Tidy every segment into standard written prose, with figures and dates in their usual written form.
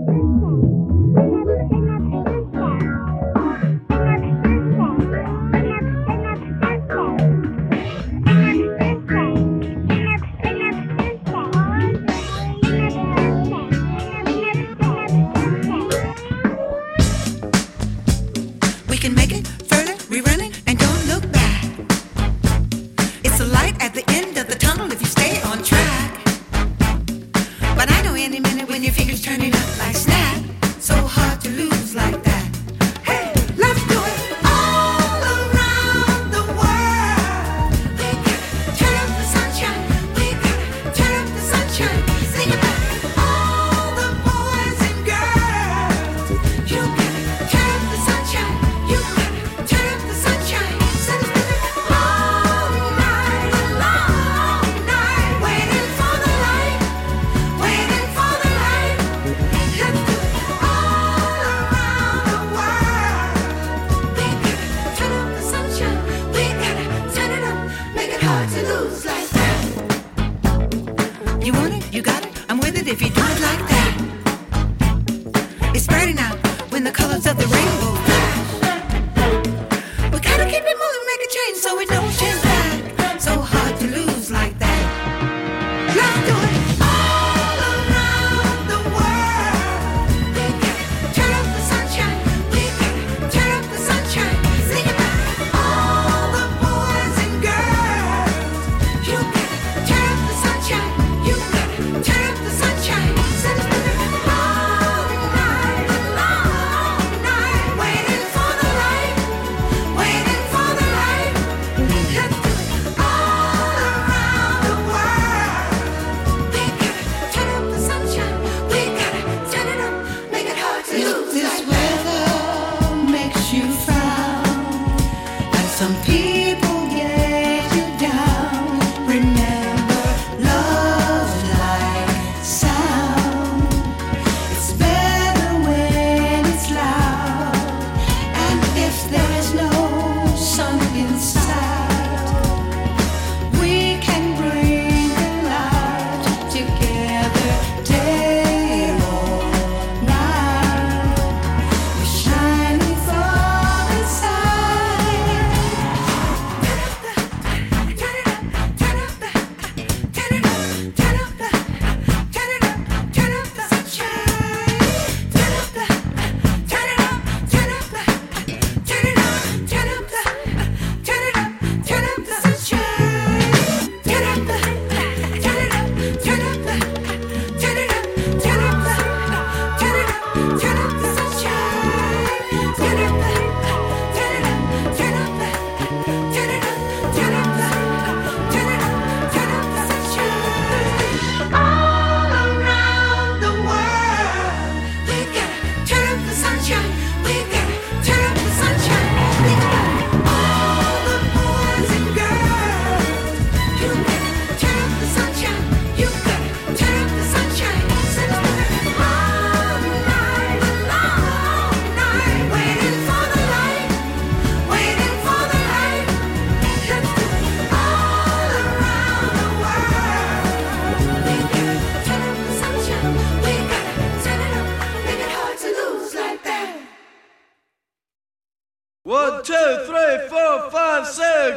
1, 2, 3, 4, 5, 6.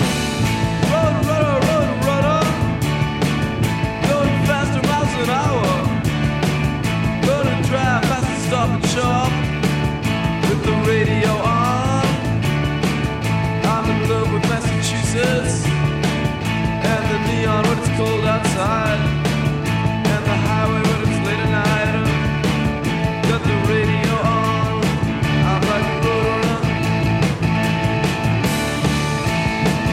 Run, runner, run, runner. Going faster miles an hour. Gonna drive fast and stop and shop with the radio on. I'm in love with Massachusetts and the neon when it's cold outside, and the highway when it's late at night. Got the radio on. I'm like a roadrunner.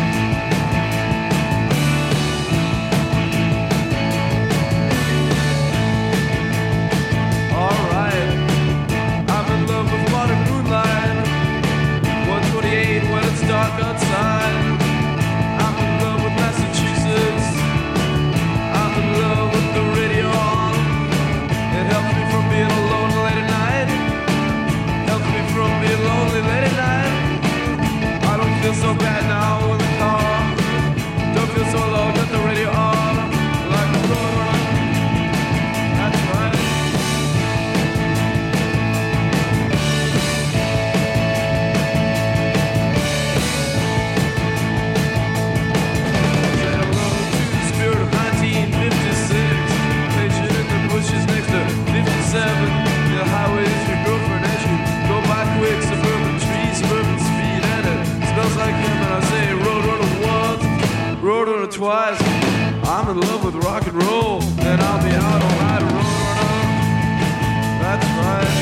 wrote it twice. I'm in love with rock and roll, and I'll be out all night rolling. That's right.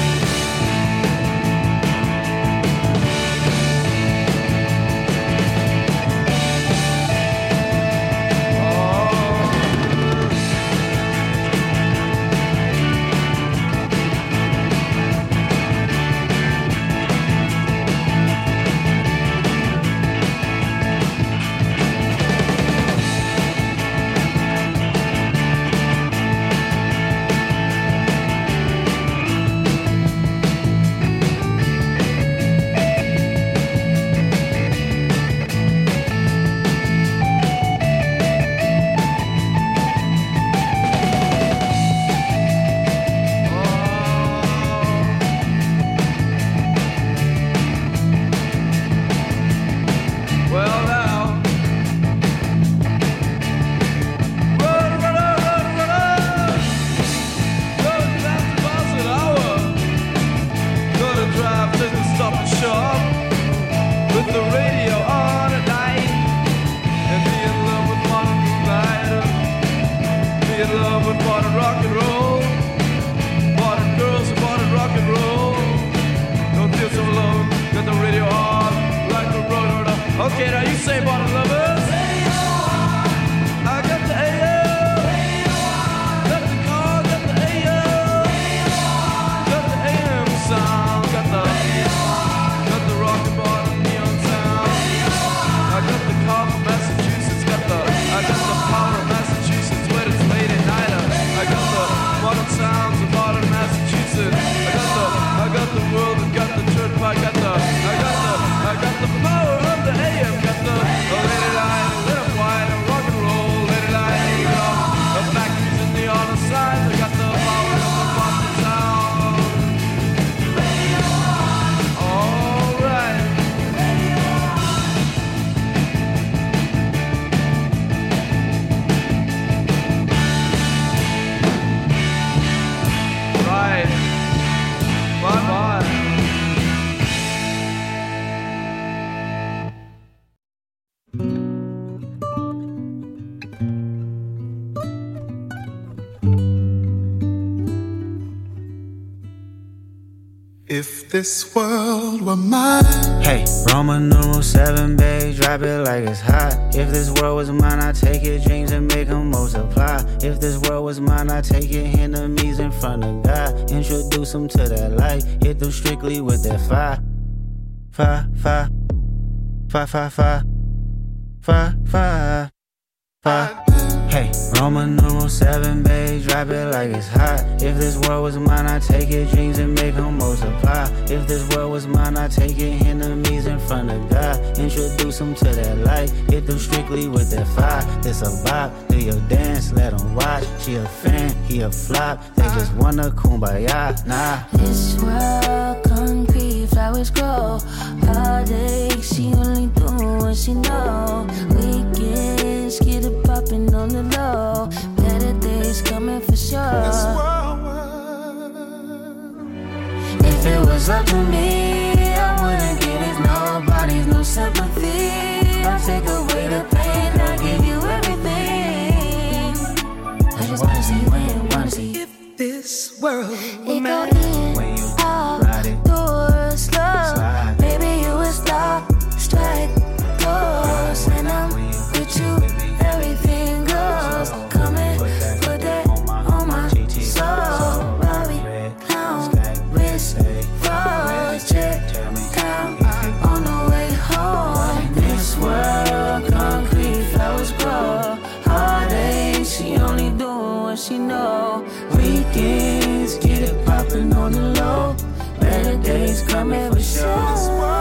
Okay, now you say bottom lovers. I got the AM. Got the car, got the AM. Got the AM sound. Got the rock and bottom neon sound. I got the car from Massachusetts. I got the power of Massachusetts when it's late at night. I got the modern sounds of modern Massachusetts. I got the world and got the turnpike. I got the power of the AM. Got the lady line, lit up white, rock and roll, lady line, New York. The factories in the other side. I got the power of the Boston sound. All right. Right. Bye-bye. If this world were mine. Hey, Roman numeral 7, babe, drop it like it's hot. If this world was mine, I'd take your dreams and make them multiply. If this world was mine, I'd take your enemies in front of God. Introduce them to that light, hit them strictly with that fire. Fire, fire, fire, fire, fire, fire, fire, fire. Hey, Roman numeral 7, babe, drop it like it's hot. If this world was mine, I'd take your dreams and make them multiply. If this world was mine, I'd take your enemies in front of God. Introduce them to that light, hit them strictly with that fire. This a bop, do your dance, let them watch. She a fan, he a flop, they just wanna kumbaya, nah. This world concrete, flowers grow. Heartache, she only do what she know. Weekends, get it poppin' on the low. Better days coming for sure. If it was up to me, I wouldn't give it nobody's no sympathy. I'll take away the pain, I'll give you everything. I just wanna see when, wanna see If this world were it mine. go in, When you out, ride it, door, slow. slide. Baby, you a star, strike, goes. And I'm with you, everything goes. Come and put that on my soul. Bobby, clown, wrist, froze, check, down, on the way home. This world, concrete, flowers grow. Heartache, she only doing what she know. Weekends, get it poppin' on the low. Better days coming for sure.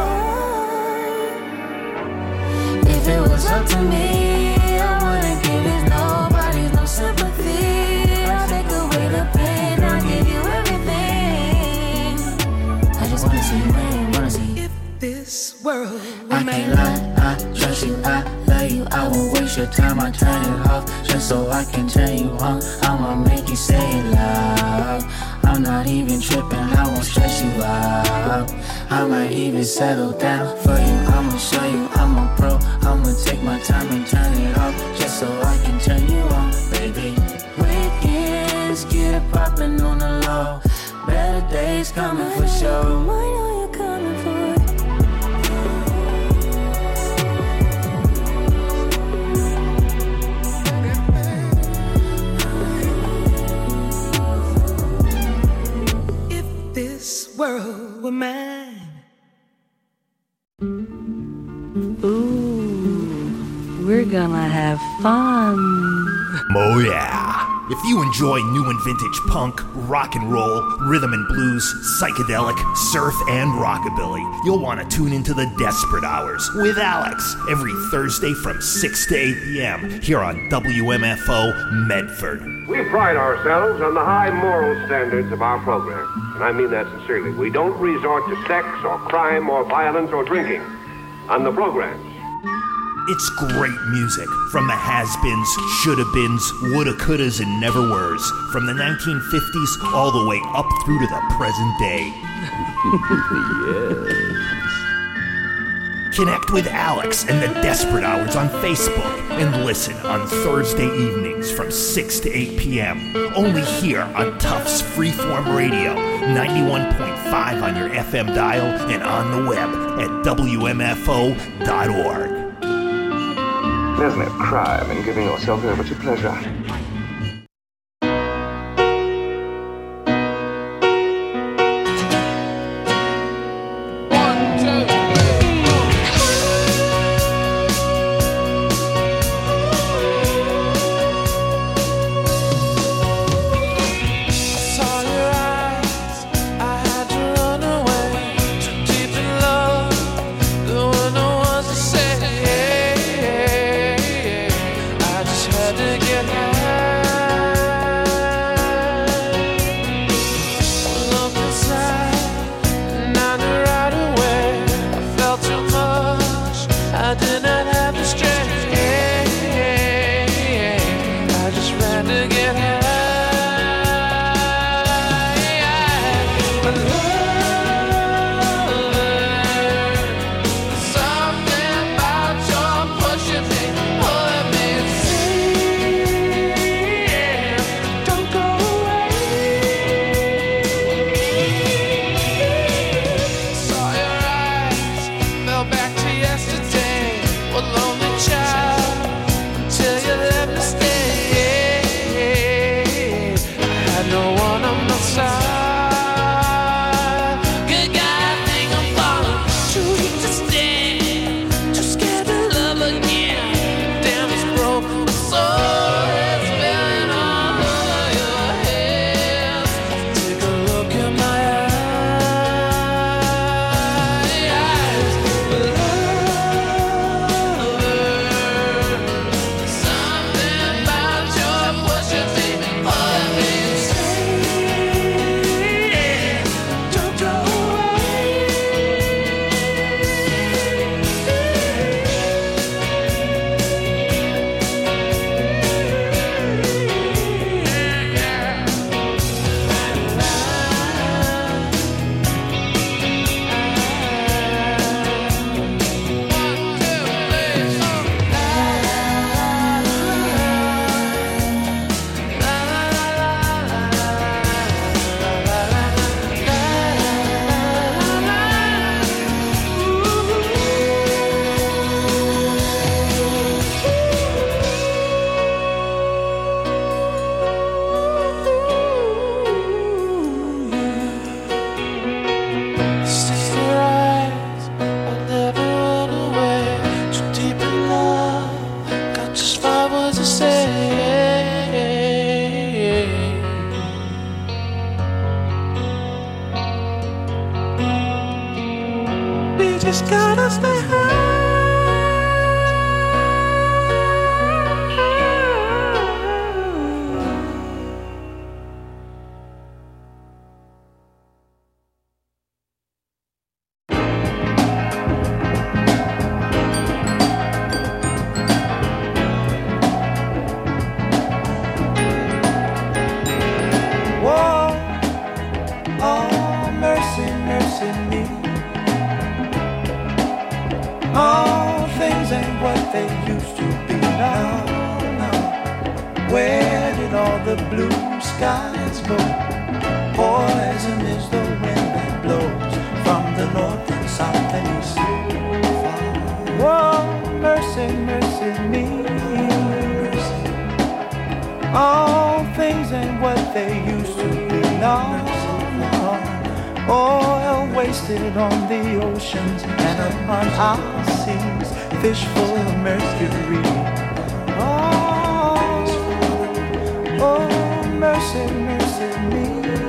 If it was up to me, I wouldn't give it nobody's no sympathy. I'll take away the pain, I'll give you everything. I just wanna see when, wanna see. If this world were I can't lie, I trust you, I love you. I won't waste your time, I turn it off just so I can turn you on. I'ma make you say it loud. I'm not even tripping, I won't stress you out. I might even settle down for you. I'ma show you I'm a pro, I'm I'ma take my time and turn it off just so I can turn you on, baby. Weekends, get it poppin' on the low. Better days coming for sure. I know you're coming for it. If this world were mine. Ooh, we're gonna have fun. Oh yeah. If you enjoy new and vintage punk, rock and roll, rhythm and blues, psychedelic, surf, and rockabilly, you'll want to tune into the Desperate Hours with Alex every Thursday from 6 to 8 p.m. here on WMFO Medford. We pride ourselves on the high moral standards of our program, and I mean that sincerely. We don't resort to sex or crime or violence or drinking on the programs. It's great music from the has-beens, shoulda-beens, woulda-couldas, and never-weres, from the 1950s all the way up through to the present day. Yes. Connect with Alex and the Desperate Hours on Facebook and listen on Thursday evenings from 6 to 8 p.m. Only here on Tufts Freeform Radio, 91.5 on your FM dial and on the web at WMFO.org. There's no crime in giving yourself over to pleasure. Lonely child, until you let me stay. the blue skies go. Poison is the wind that blows from the north and south and east. Whoa, mercy, mercy me. All things ain't what they used to be. No, no. Oil wasted on the oceans and upon our seas, fish full of mercury. Oh, oh, mercy, mercy me.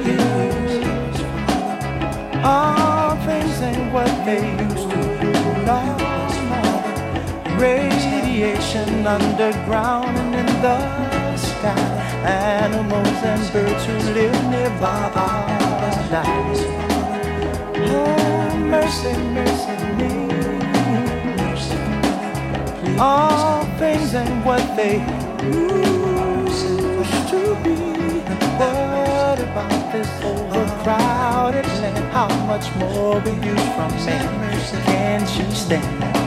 All things ain't what they used to be. No, no. Radiation underground and in the sky. Animals and birds who live nearby are dying. Oh, mercy, mercy me. All things ain't what they used to be. What about this overcrowded land? How much more abuse from man can she stand?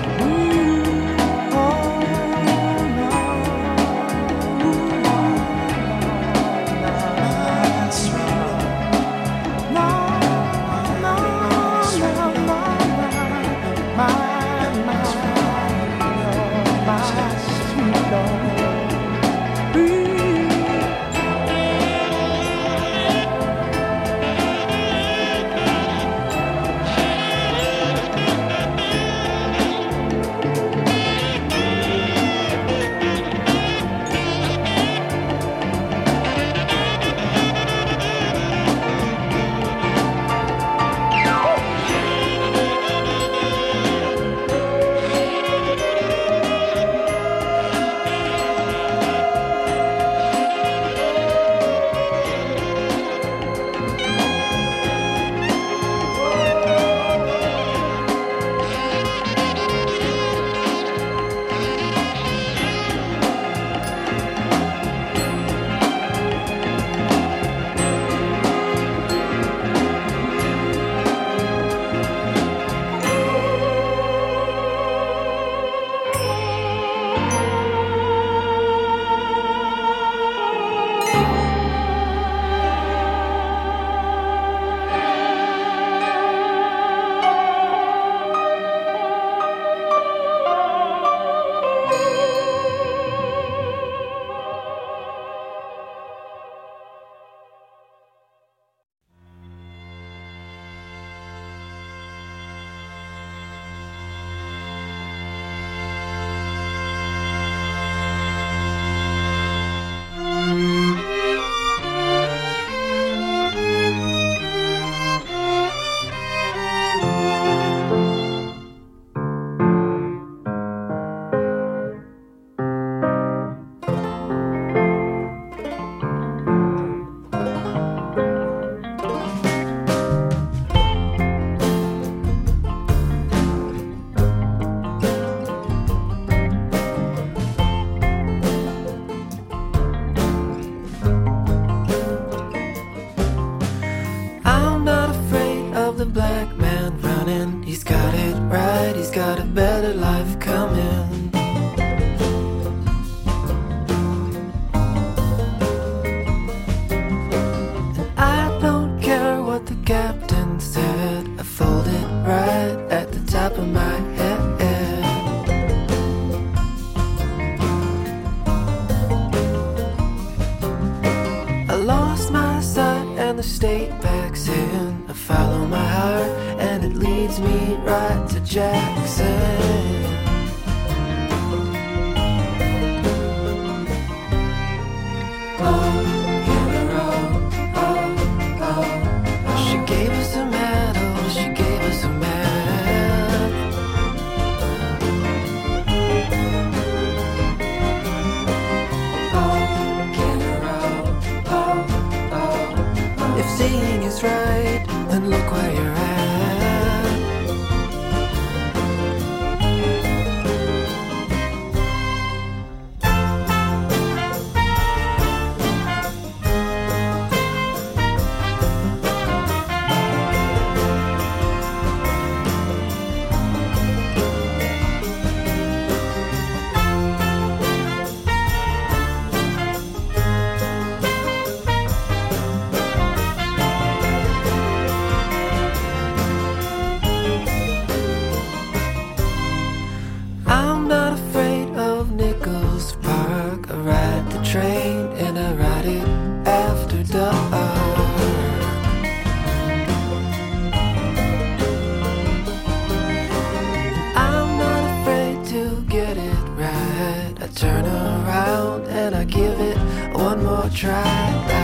one more try.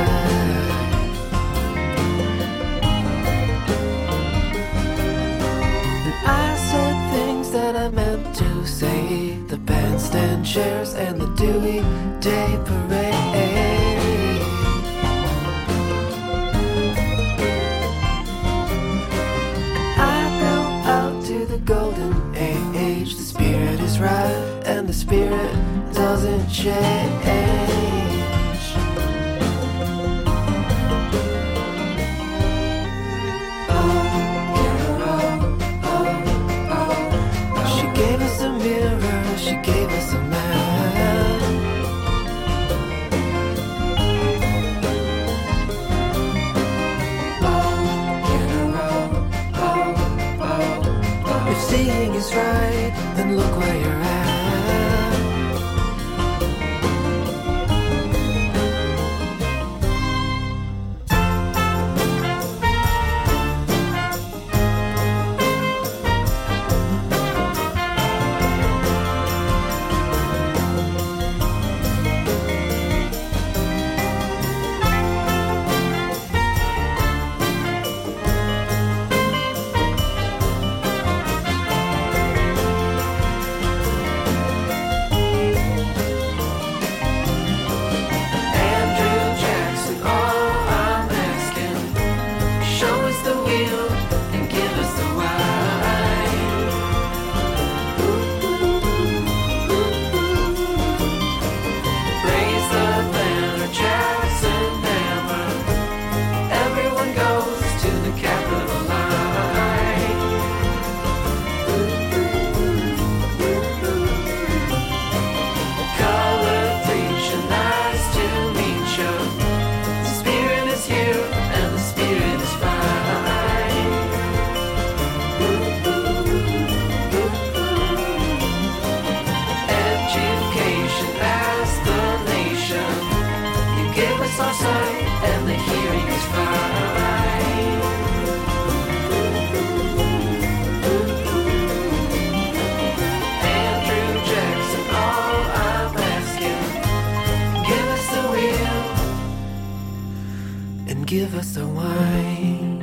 I said things that I meant to say. The bandstand chairs and the Dewey Day Parade. I go out to the golden age. The spirit is right and the spirit doesn't change. She gave us a man. If seeing is right, then look where you're at. Give us the wine.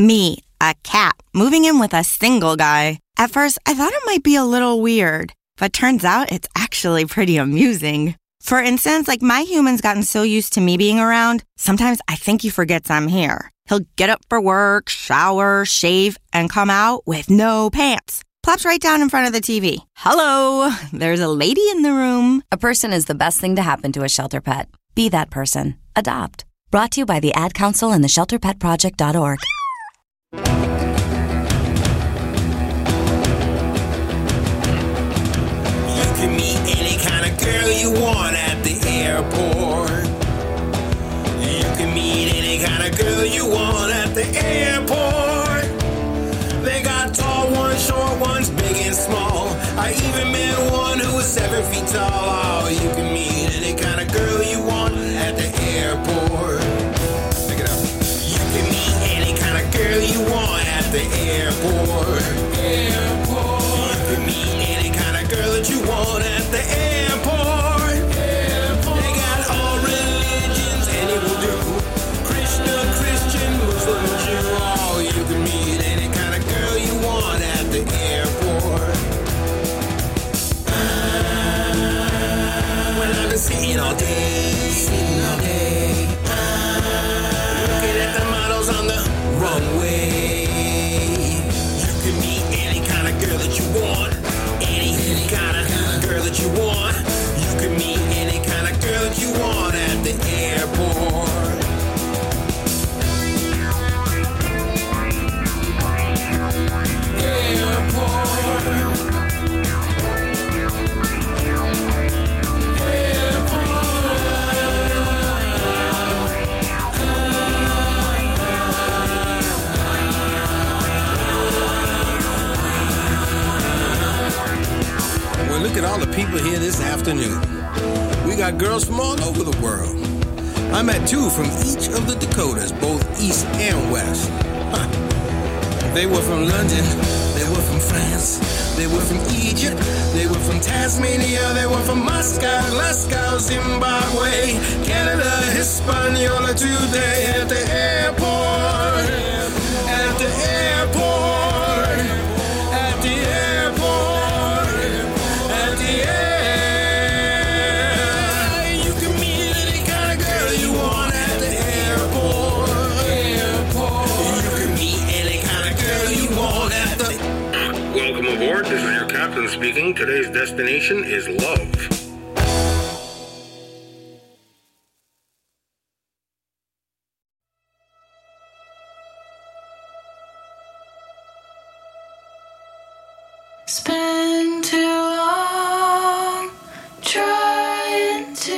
Me, a cat, moving in with a single guy. At first, I thought it might be a little weird, but turns out it's actually pretty amusing. For instance, like my human's gotten so used to me being around, sometimes I think he forgets I'm here. He'll get up for work, shower, shave, and come out with no pants. Plops right down in front of the TV. Hello, there's a lady in the room. A person is the best thing to happen to a shelter pet. Be that person. Adopt. Brought to you by the Ad Council and the ShelterPetProject.org. You can meet any kind of girl you want at the airport. You can meet any kind of girl you want at the airport. They got tall ones, short ones, big and small. I even met one who was 7 feet tall. Oh, you can meet any kind of girl you want at the airport. Pick it up. You can meet any kind of girl you want at the airport. You can meet any kind of girl that you want at the airport. They got all religions and it will do. Christian, Muslim, Jew. Oh, you can meet any kind of girl you want at the airport. Well, I've been sitting all day, looking at the models on the runway. You can meet any kind of girl that you want, any kind of girl that you want. You can meet any kind of girl that you want at the airport. Well, look at all the people here this afternoon. We got girls from all over the world. I met 2 from each of the Dakotas, both east and west. Huh. They were from London, they were from France, they were from Egypt, they were from Tasmania, they were from Moscow, Glasgow, Zimbabwe, Canada, Hispaniola, today at the airport, at the airport, at the airport, at the air. You can meet any kind of girl you want at the airport. You can meet any kind of girl you want at the... Welcome aboard. This is your captain speaking. Today's destination is love. Spend too long trying to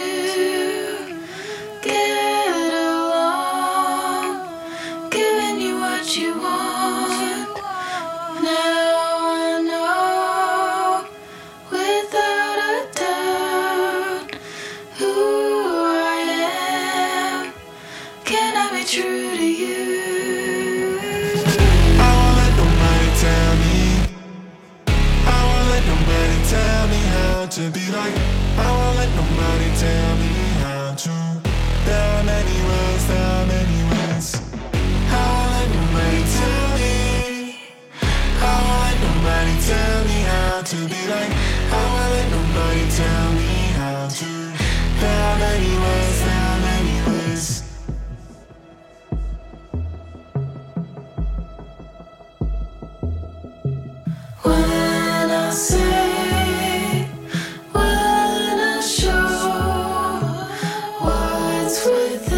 get along, giving you what you want. Now I know without a doubt who I am. Can I be true to you? I won't let nobody tell me. I won't let nobody tell me how to be like. I won't let nobody tell me how to. There are many ways, there are many ways. I won't let nobody tell me. I won't let nobody tell me how to be like. I won't let nobody tell me how to. There are many ways, there are many ways. When I say, when I show what's within.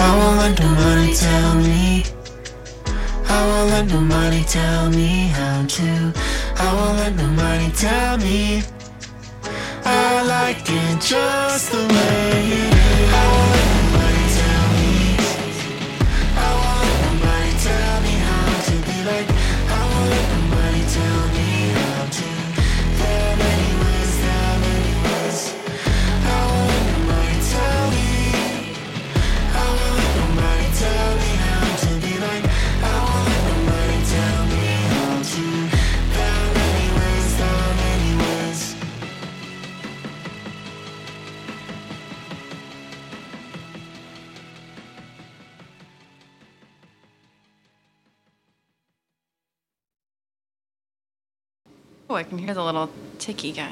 I won't let nobody tell me. I won't let nobody tell me how to. I won't let nobody tell me. I like it just the way it is. I won't let nobody tell me. I won't let nobody tell me how to be like. I won't let nobody tell me how to. There are many ways, there are many ways. I won't let nobody tell me. I won't let nobody tell me how to be like. I won't let nobody tell me how to. There are many ways, there are many ways. Oh, I can hear the little ticky guy.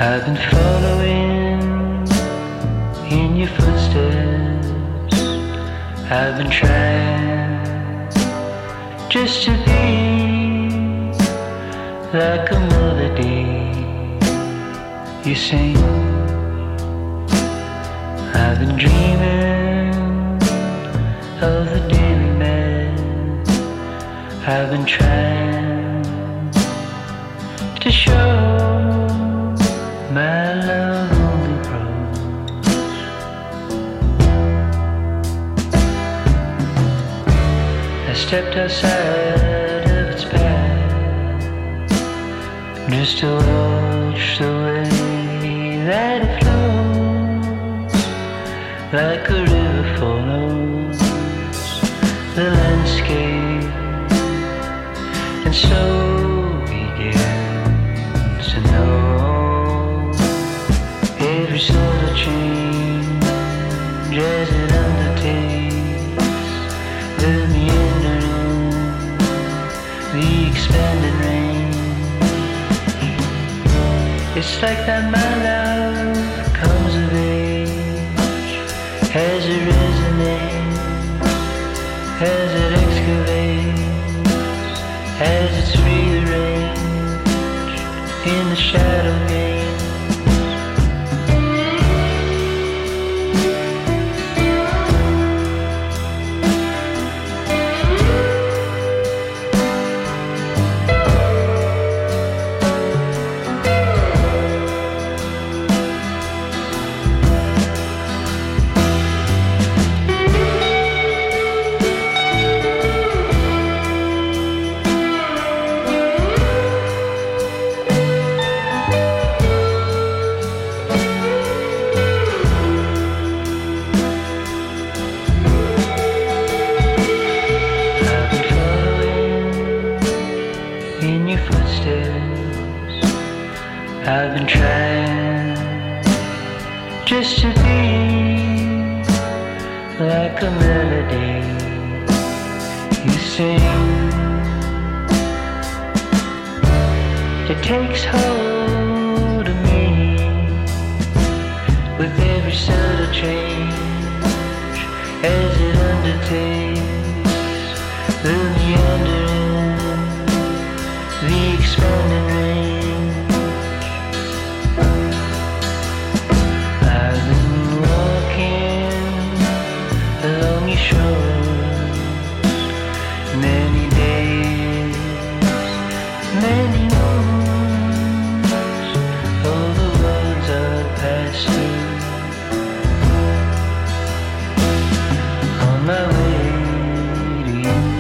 I've been following in your footsteps. I've been trying just to be like a melody you sing. I've been dreaming of the daily man. I've been trying to show my love only grows. I stepped outside of its path just to watch the way that it flows, like a river follows the landscape, and so begins to know every sort of change as it undertakes the meandering, the expanding range. It's like that my love comes of age as it resonates, as it excavates, as it's rearranged in the shadow game. I've been trying just to be like a melody you sing. It takes hold of me with every subtle change as it undertakes the meandering, the expanding range. Many days, many moons, all the words I've passed through on my way to you.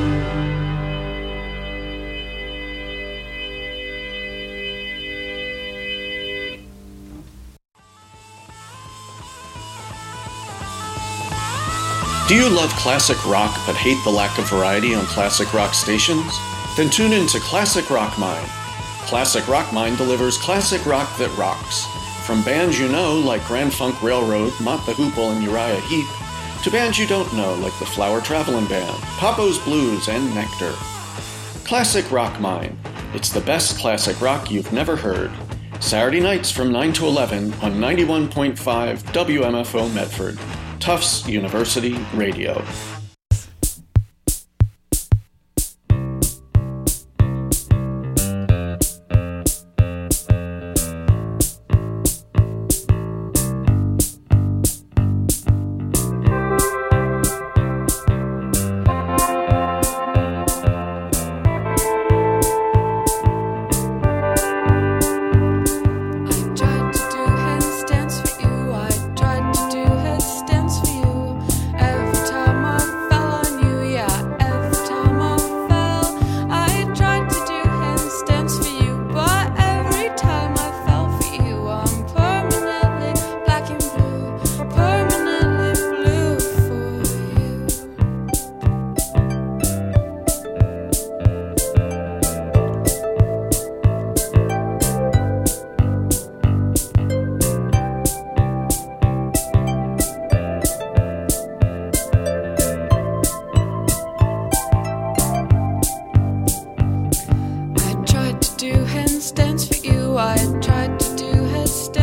Do you love classic rock but hate the lack of variety on classic rock stations? Then tune in to Classic Rock Mine. Classic Rock Mine delivers classic rock that rocks. From bands you know like Grand Funk Railroad, Mott the Hoople, and Uriah Heep, to bands you don't know like the Flower Travelin' Band, Papo's Blues, and Nectar. Classic Rock Mine. It's the best classic rock you've never heard. Saturday nights from 9 to 11 on 91.5 WMFO Medford. Tufts University Radio. handstands for you. I tried to do headstands.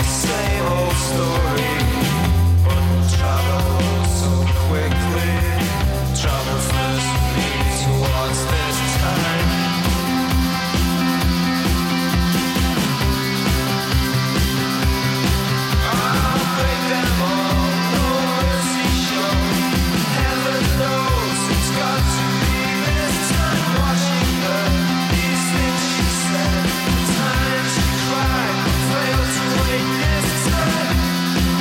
same old story, but we'll travel so quickly. Travel first me towards this time. I'll break them all, no mercy show. Heaven knows it's got to be this time. Watching her, these things she said, the time she cried, failed to wait this time.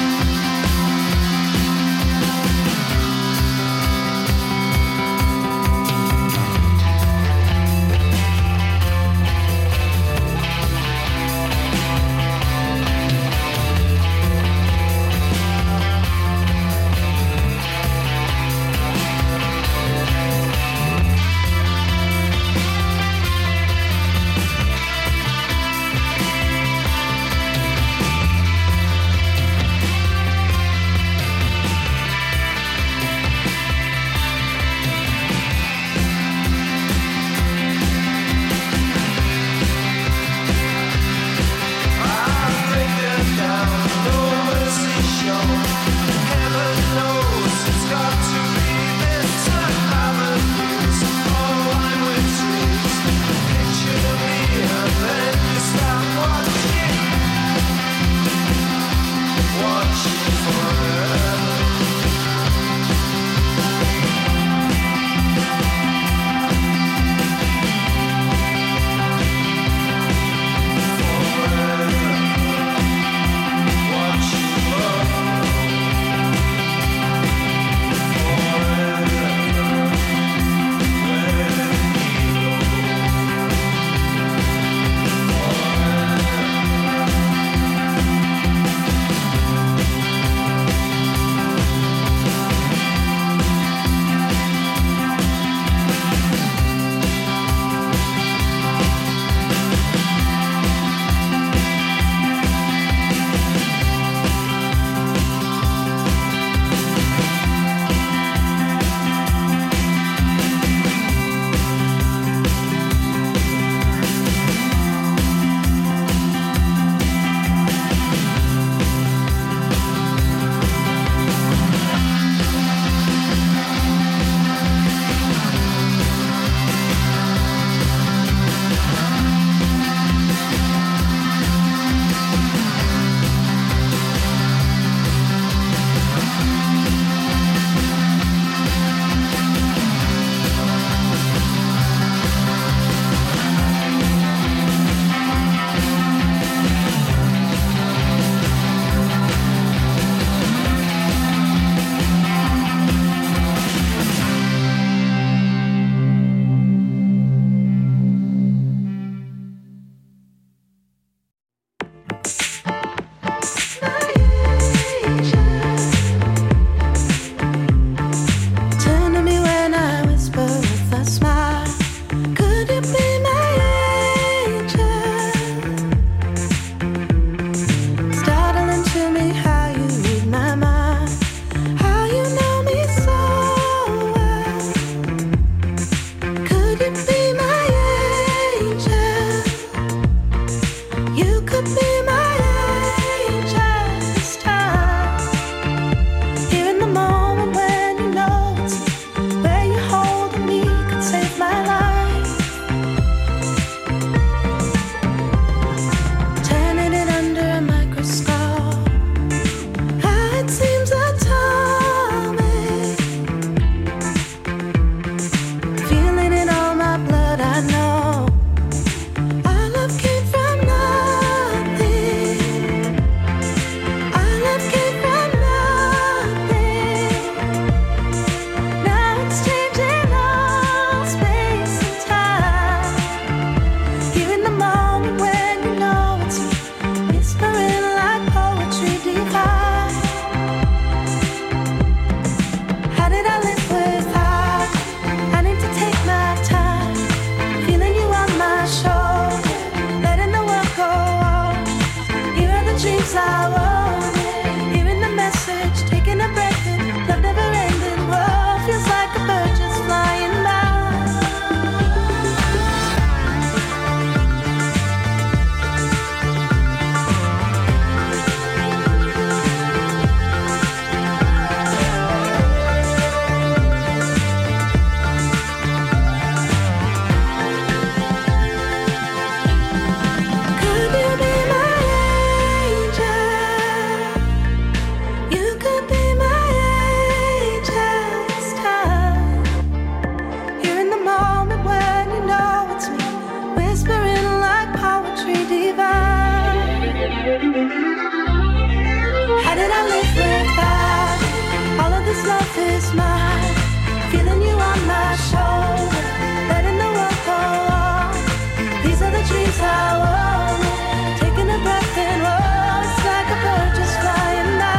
this love is mine. Feeling you on my shoulder, letting the world go on. These are the dreams I want. Taking a breath and roll, it's like a bird just flying by.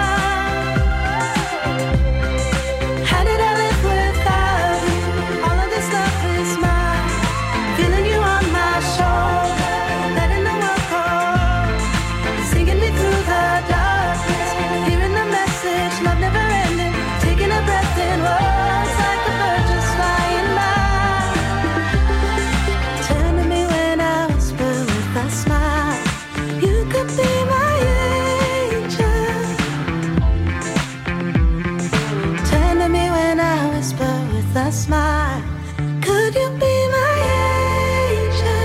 How did I live without you? All of this love is mine. Feeling you on my shoulder, letting the world go on. Singing me through the darkness, hearing the message, love never ending. Taking a breath and roll, it's like a bird just flying by. Turn to me when I whisper with a smile. You could be my angel. Turn to me when I whisper with a smile. Could you be my angel?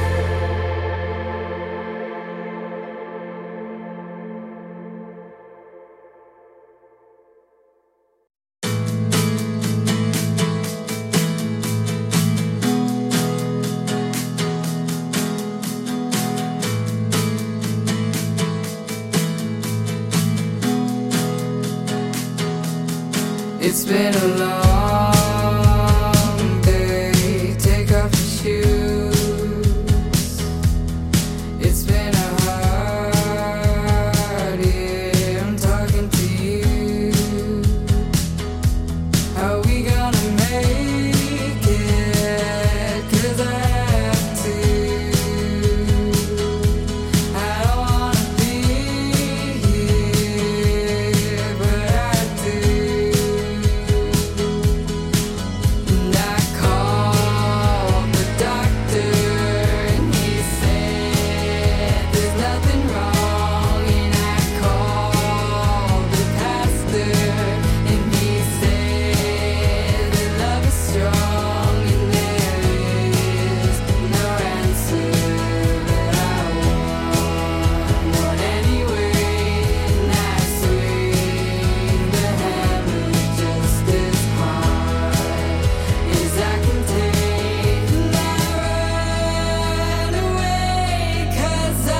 It's been a long day. Take off your shoes. It's been a hard year. I'm talking to you. How we gonna make it? 'Cause I have to. I don't wanna be here, but I do. And I called the doctor and he said there's nothing wrong. And I called the pastor and he said that love is strong and there is no answer that I want anyway. And I swing the hammer just as hard as I can take. And I run away 'cause I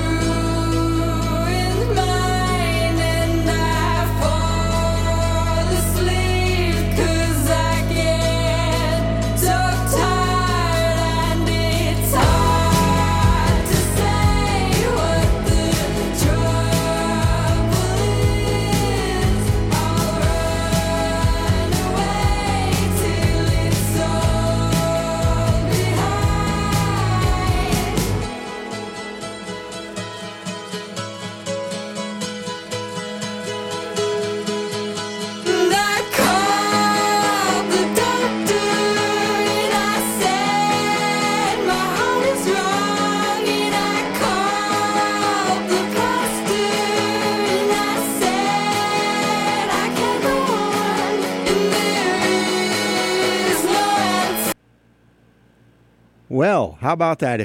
ruined mine. And I fall asleep 'cause I get so tired. And it's hard to say what the trouble is. I'll run away till it's all behind. And I called the doctor and I said my heart is wrong. And I called the pastor and I said I can't go on. And there is no answer. Well, how about that?